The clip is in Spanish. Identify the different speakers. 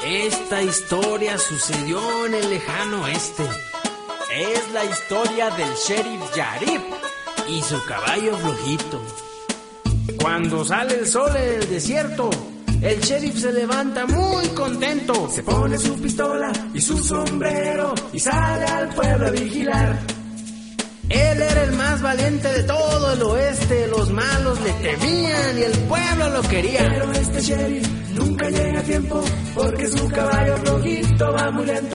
Speaker 1: Esta historia sucedió en el lejano oeste.
Speaker 2: Es la historia del sheriff Yarib
Speaker 1: y su caballo flojito. Cuando sale el sol en el desierto, el sheriff se levanta muy contento.
Speaker 3: Se pone su pistola y su sombrero y sale al pueblo a vigilar.
Speaker 1: Él era el más valiente de todo el oeste. Los malos le temían y el pueblo lo quería.
Speaker 3: Pero este sheriff nunca llega a tiempo porque su caballo flojito va muy lento.